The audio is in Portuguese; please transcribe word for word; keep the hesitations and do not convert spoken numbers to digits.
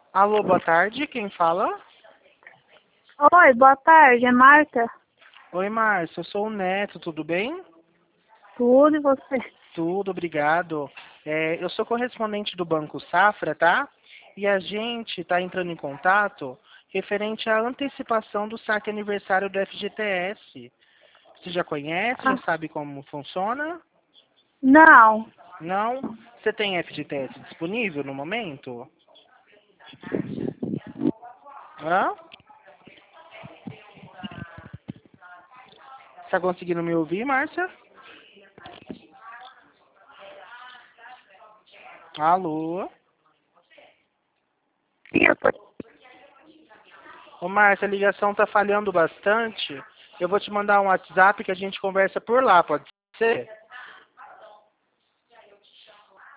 Alô, boa tarde, quem fala? Oi, boa tarde, é Marta. Oi, Márcio, eu sou o Neto, tudo bem? Tudo e você? Tudo, obrigado. É, eu sou correspondente do Banco Safra, tá? E a gente está entrando em contato referente à antecipação do saque aniversário do F G T S. Você já conhece, já Ah, sabe como funciona? não, Não? Você tem F G T S disponível no momento? Hã? Está conseguindo me ouvir, Márcia? Alô? sim, eu tô... Ô, Márcia, a ligação tá falhando bastante. Eu vou te mandar um WhatsApp que a gente conversa por lá, pode ser?